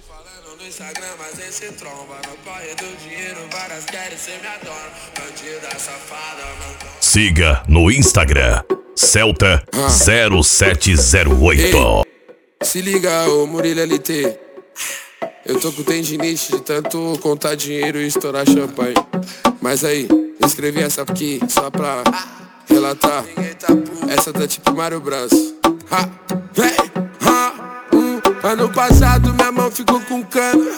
Falando no Instagram, mas esse tromba. No corre do dinheiro, várias querem ser minha dona. Bandida safada, mano. Siga no Instagram, Celta 0708. Se liga, ô Murilo LT. Eu tô com tendinite de tanto contar dinheiro e estourar champanhe. Mas aí, eu escrevi essa aqui só pra relatar. Essa tá tipo Mário Bros. Ano passado minha mão ficou com cana.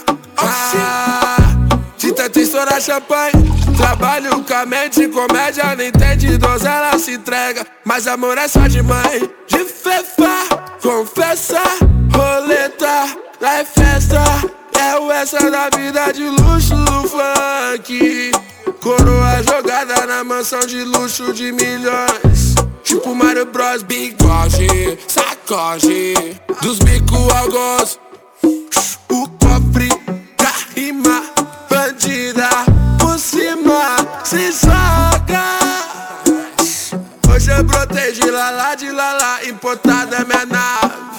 De tanto estourar champanhe. Trabalho com a mente, comédia, nem entende idosa, ela se entrega. Mas amor é só de mãe. De fefa, confessa, roleta, lá é festa. É o essa da vida de luxo do funk. Coroa jogada na mansão de luxo de milhões. Tipo Mário Bros, bigode, sacode. Dos bico ao gozo. O cofre da rima, bandida por cima se joga. Hoje eu brotei de lalá, importada é minha nave.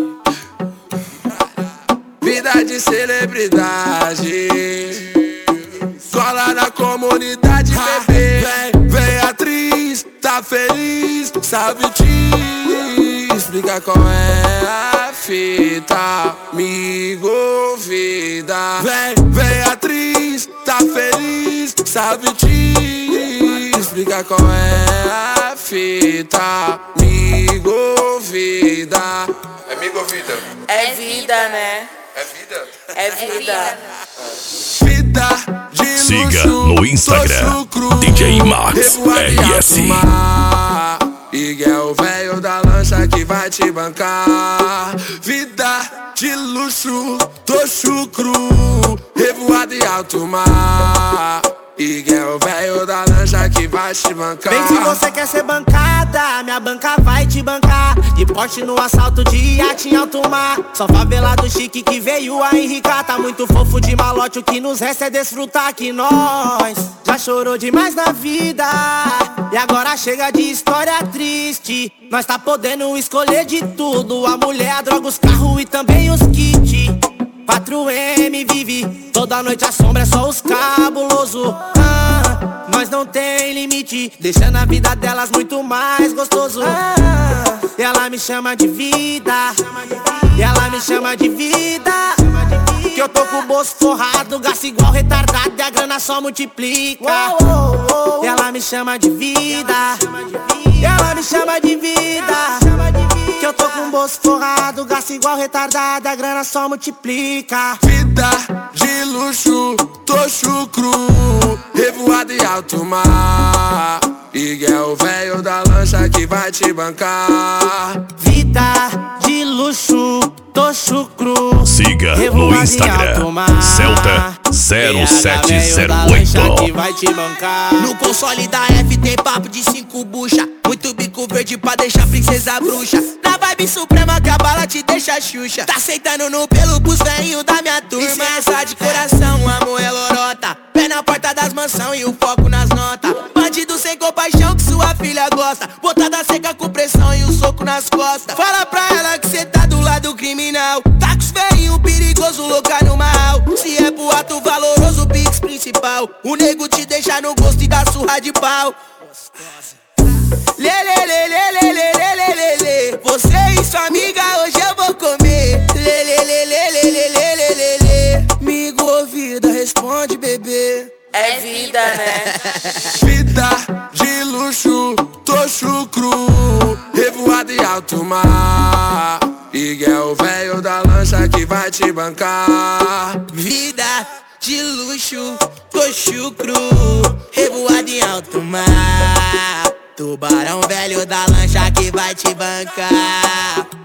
Vida de celebridade. Cola na comunidade, bebê. Vem atriz, tá feliz, sabe te explica qual é a fita, amigo, vida. Vem atriz, tá feliz, sabe te explica qual é a fita, amigo, vida. Amigo, vida. É vida, né? É vida? É vida. Vida de Siga luxo, no Instagram, DJ Max RS. E é o velho da lancha que vai te bancar. Vida de luxo, tô chucro, revoado em alto mar. E é o velho da lancha que vai te bancar. Vem se você quer ser bancada, minha banca vai te bancar. De porte no assalto de iate em alto mar. Só favelado chique que veio a enricar. Tá muito fofo de malote, o que nos resta é desfrutar. Que nós já chorou demais na vida e agora chega de história triste. Nós tá podendo escolher de tudo: a mulher, a droga, os carros e também os kits. 4M vive, toda noite a sombra é só os cabuloso. Nós não tem limite, deixando a vida delas muito mais gostoso. E ela me chama de vida, e ela me chama de vida. Que eu tô com o bolso forrado, gasto igual retardado e a grana só multiplica. E ela me chama de vida, e ela me chama de vida. Que eu tô com o bolso forrado, gasto igual retardado, a grana só multiplica. Vida de luxo, tô chucro, revoado em alto mar. E é o velho da lancha que vai te bancar. Vida de luxo, tô chucro. Siga no Instagram, Celta 0708. Que vai te bancar. No console da F tem papo de 5 bucha. Muito bico verde pra deixar princesa bruxa. Na vibe suprema que a bala te deixa xuxa. Tá aceitando no pelo pros velhinhos da minha turma. Licença de coração, amor é lorota. Pé na porta das mansão e o foco nas notas. Bandido sem compaixão que sua filha gosta. Botada seca com pressão e o soco nas costas. Fala pra ela que cê tá do lado criminal. Tá com os velhinhos perigoso, louca no mal. Se é pro ato valoroso, pix principal. O nego te deixa no gosto e dá surra de pau. Lê, lê, lê, lê, lê, lê, lê, lê, lê, lê. Você e sua amiga hoje eu vou comer. Lê, lê, lê, lê, lê, lê, lê, lê, lê, lê. Amigo, ouvida, responde, bebê. É vida, né? Vida de luxo, tô chucro, revoado em alto mar. E é o velho da lancha que vai te bancar. Vida de luxo, tô chucro, revoado em alto mar. Tubarão velho da lancha que vai te bancar.